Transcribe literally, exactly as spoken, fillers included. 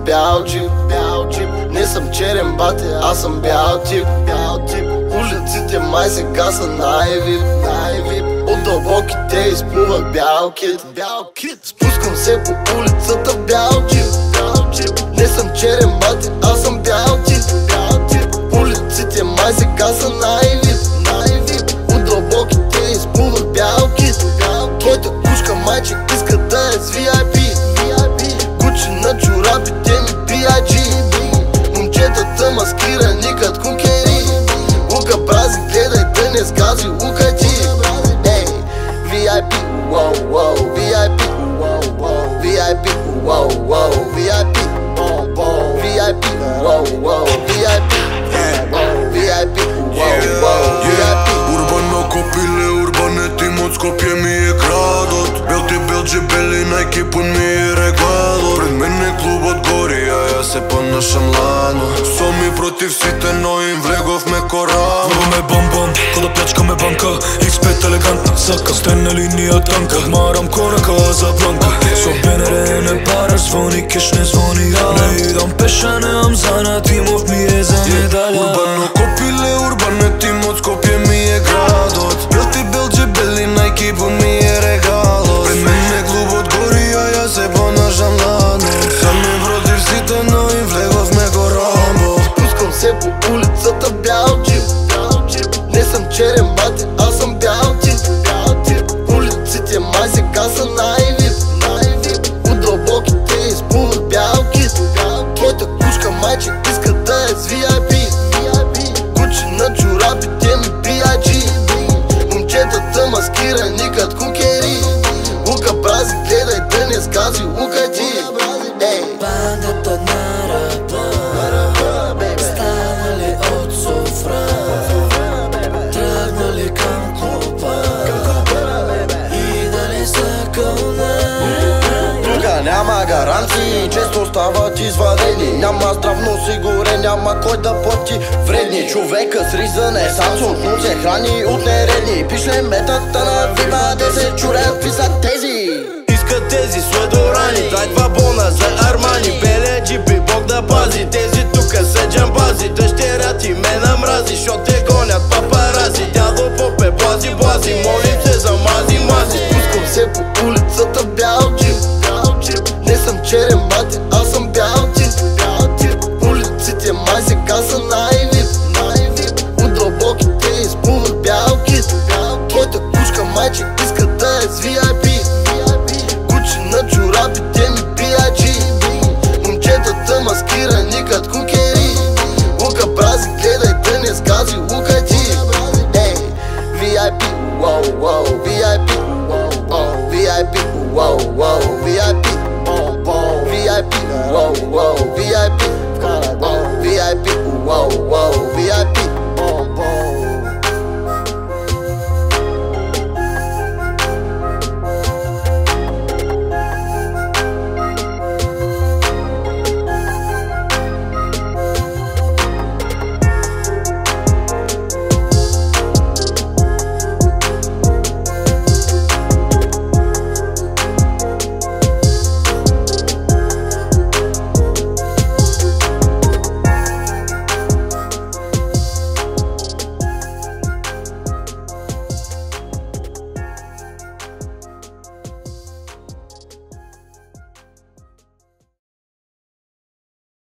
бял джип, бял джип. Не съм черен бате, аз съм бял тип, бял тип. Улиците май сега са най-вип, най-вип. От дълбоките изплувах бял кит, бял кит. Спускам се по улицата бял джип, бял джип. Не съм черен бате, аз съм бял тип, бял тип. Улиците май сега са най-вип, най-вип. От дълбоките изплувах бял кит, бял кит. Твоята кушка майче иска да е с ви ай пи, ви ай пи. Кучи на чорапите ми би ай джи. Момчетата маскирани кът кункери. Лука брази, гледай да не сгази лука ти. Ей, ви ай пи, уоу, уоу, ви ай пи, уоу, уоу, ви ай пи, уоу, уоу, ви ай пи, ви ай пи, уоу, уоу, ви ай пи, ви ай пи, уоу, уоу, ви ай пи. Урбано копиле, урбане тим от Скопие ми е градът. Бел ти бел джебели, най-кипун ми е регладът. Пред мен е клубът гори, а я се понашам ладно. Соми против сите, но им влеговме корално. Върваме бам-бам, кода плячкаме банка. икс пет елегантна сака, стена линия танка. Марам корака за бланка. Со БНР не параш, звони кеш, не звони я. Не идам пеша, неам зана, Тимов ми е за медаля. Урбано копиле, урбане тим от Скопие ми е градът. Бел ти бел джебели, най-кипун ми е регалът. Пред мен е клубът гори, а я се понашам ладно. Сами против сите, но им влеговме корално. Спускам се по улицата бял джип, бял джип. Не съм черен бате, аз съм бял тип, бял тип. Улиците май сега са най-вип, най-вип. От дълбоките изплувах бял кит, бял кит. Твоята кушка майче иска да е с ви ай пи, ви ай пи. Кучи на чорапите ми би ай джи. Момчетата маскирани кът кункери. Лука брази, гледай да не сгази лука ти. Ей, Бандата на рапа станали от софра, тръгнали към клуба и дали са кълна. тука няма гаранции, често стават извадени. Няма здравно сигурен, няма кой да плати вредни. Човека с риза не сам сложно се храни от нередни. Пишле метата на вима да се чурят какви са тези. Искат тези сладорани, дай два бона за Армани. Белия джипи, Бог да пази, тези тука са джамбази. Дъщеря ти ме намрази, шо те гонят папарази. Дядо попе, блази, блази, молим се за мази, мази. Спускам се по улицата бял джип, бял джип. Не съм черен бате, аз съм бял тип, бял тип. Улиците май сега са най-вип, най-вип. От дълбоките изплувах бял кит, бял кит. Твоята кушка майче иска да е с ви ай пи, ви ай пи. Кучи на чорапите ми би ай джи. Момчетата маскирани кът кункери. Лука брази, гледай да не сгази лука ти. Ей, ви ай пи, уоу, уоу, ви ай пи, ви ай пи, уоу, уоу, ви ай пи, ви ай пи, уоу, уоу, ви ай пи, ви ай пи, уоу, уоу.